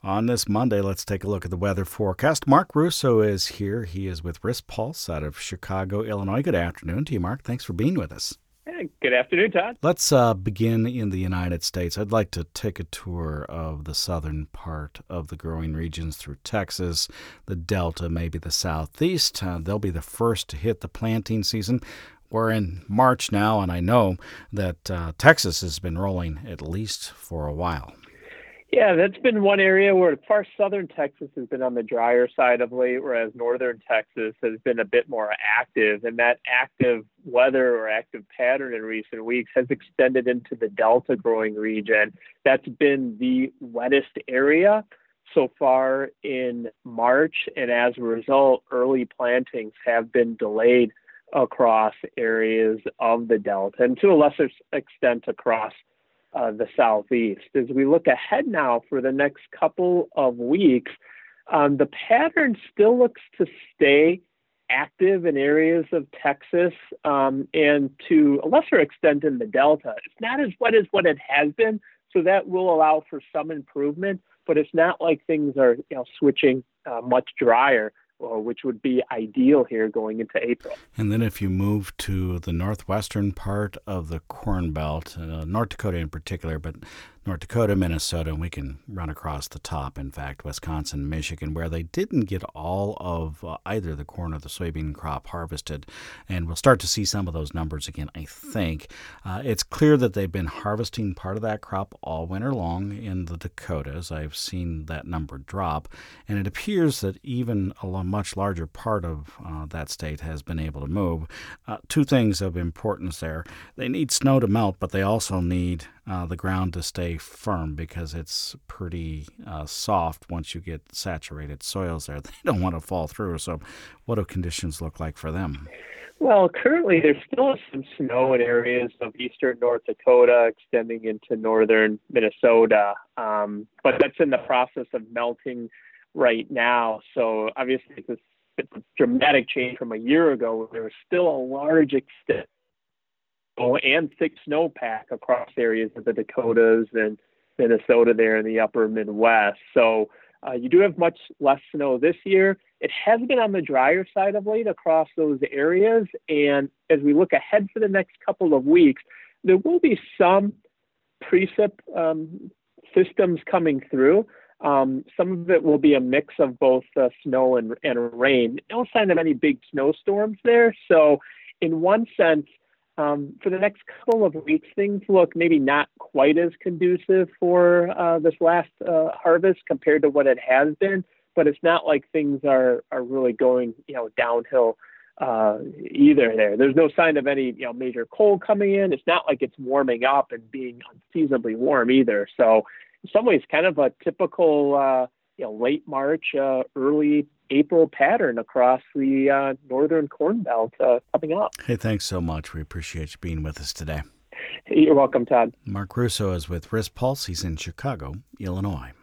On this Monday, let's take a look at the weather forecast. Mark Russo is here. He is with Risk Pulse out of Chicago, Illinois. Good afternoon to you, Mark. Thanks for being with us. Hey, good afternoon, Todd. Let's begin in the United States. I'd like to take a tour of the southern part of the growing regions through Texas, the Delta, maybe the Southeast. They'll be the first to hit the planting season. We're in March now, and I know that Texas has been rolling at least for a while. Yeah, that's been one area where far southern Texas has been on the drier side of late, whereas northern Texas has been a bit more active. And that active weather or active pattern in recent weeks has extended into the Delta growing region. That's been the wettest area so far in March. And as a result, early plantings have been delayed across areas of the Delta and to a lesser extent across the Southeast. As we look ahead now for the next couple of weeks, the pattern still looks to stay active in areas of Texas and to a lesser extent in the Delta. It's not as wet as what it has been, so that will allow for some improvement, but it's not like things are switching much drier, which would be ideal here going into April. And then if you move to the northwestern part of the Corn Belt, North Dakota in particular, but North Dakota, Minnesota, and we can run across the top, in fact, Wisconsin, Michigan, where they didn't get all of either the corn or the soybean crop harvested. And we'll start to see some of those numbers again, I think. It's clear that they've been harvesting part of that crop all winter long in the Dakotas. I've seen that number drop. And it appears that even a much larger part of that state has been able to move. Two things of importance there. They need snow to melt, but they also need the ground to stay firm because it's pretty soft once you get saturated soils there. They don't want to fall through. So what do conditions look like for them? Well, currently there's still some snow in areas of eastern North Dakota extending into northern Minnesota, but that's in the process of melting right now. So obviously it's a dramatic change from a year ago where there was still a large extent and thick snowpack across areas of the Dakotas and Minnesota there in the upper Midwest. So you do have much less snow this year. It has been on the drier side of late across those areas. And as we look ahead for the next couple of weeks, there will be some precip systems coming through. Some of it will be a mix of both snow and rain. No sign of any big snowstorms there. So in one sense, for the next couple of weeks, things look maybe not quite as conducive for this last harvest compared to what it has been, but it's not like things are really going downhill either there. There's no sign of any major cold coming in. It's not like it's warming up and being unseasonably warm either. So in some ways, kind of a typical late March, early April pattern across the northern Corn Belt coming up. Hey, thanks so much. We appreciate you being with us today. You're welcome, Todd. Mark Russo is with Risk Pulse. He's in Chicago, Illinois.